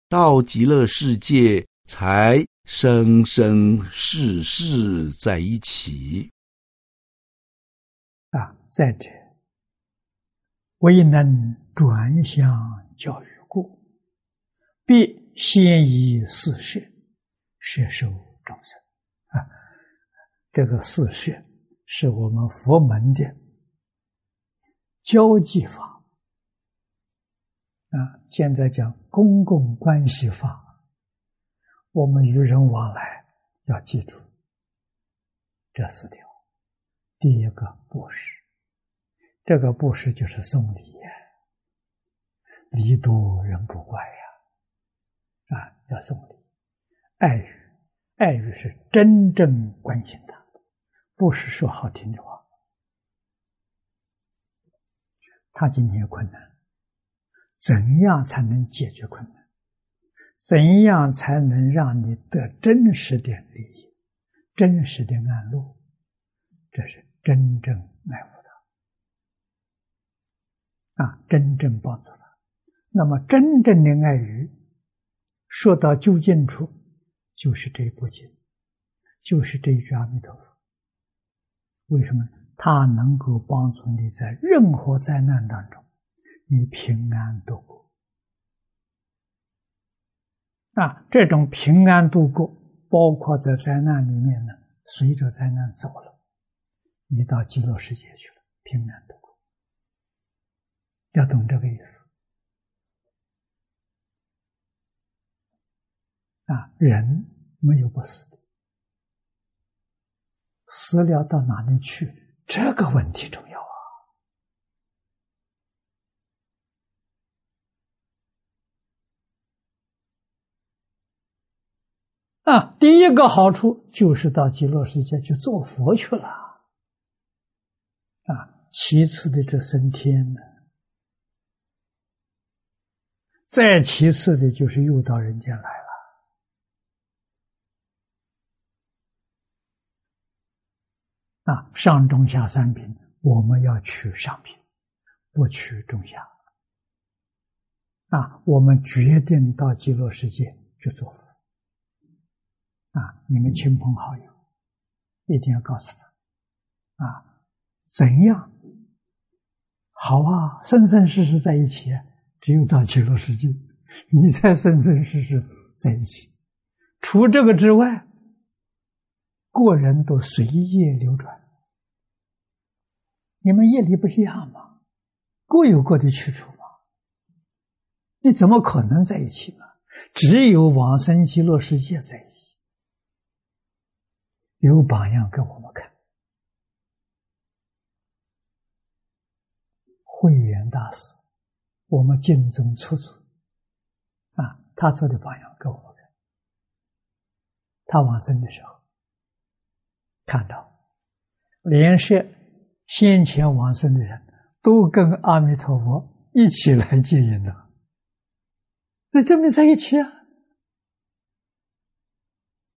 到极乐世界才生生世世在一起。 再者，未能转向教育故，必先以四摄摄受众生。这个四摄是我们佛门的交际法。现在讲公共关系法，我们与人往来要记住这四条。第一个，布施，这个布施就是送礼呀，礼多人不怪呀，要送礼。爱语，爱语是真正关心他，不是说好听的话。他今天有困难，怎样才能解决困难？怎样才能让你得真实的利益，真实的安乐？这是真正爱护他，真正帮助他。那么真正的爱语说到究竟处，就是这一部经，就是这一句阿弥陀佛。为什么？它能够帮助你在任何灾难当中你平安度过。这种平安度过包括在灾难里面呢，随着灾难走了，你到极乐世界去了，平安度过。要懂这个意思。人没有不死的，死了到哪里去？这个问题重要第一个好处就是到极乐世界去做佛去了其次的这升天呢，再其次的就是又到人间来了。上中下三品，我们要取上品，不取中下。我们决定到极乐世界去做佛。你们亲朋好友一定要告诉他，怎样好生生世世在一起，只有到极乐世界你才生生世世在一起。除这个之外，个人都随业流转，你们业力不一样吗？各有各的去处吗？你怎么可能在一起呢？只有往生极乐世界在一起，有榜样给我们看。慧远大师，我们敬重出处他做的榜样给我们看。他往生的时候看到连是先前往生的人都跟阿弥陀佛一起来接引的，那证明在一起